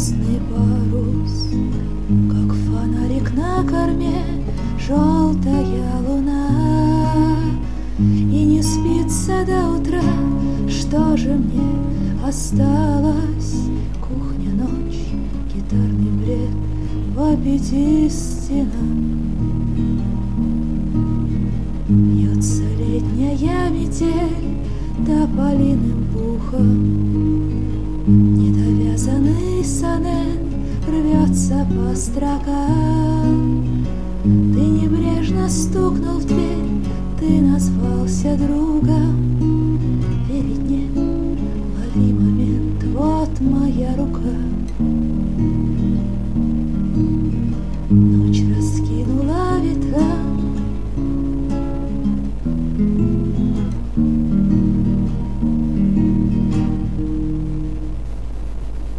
звездный парус, как фонарик на корме желтая луна. И не спится до утра, что же мне осталось? Кухня, ночь, гитарный бред в 5 стенах. Бьется летняя метель тополиным пухом, недовязанный сонет рвется по строкам. Ты небрежно стукнул в дверь, ты назвался другом. Верить нет, лови момент, вот моя рука.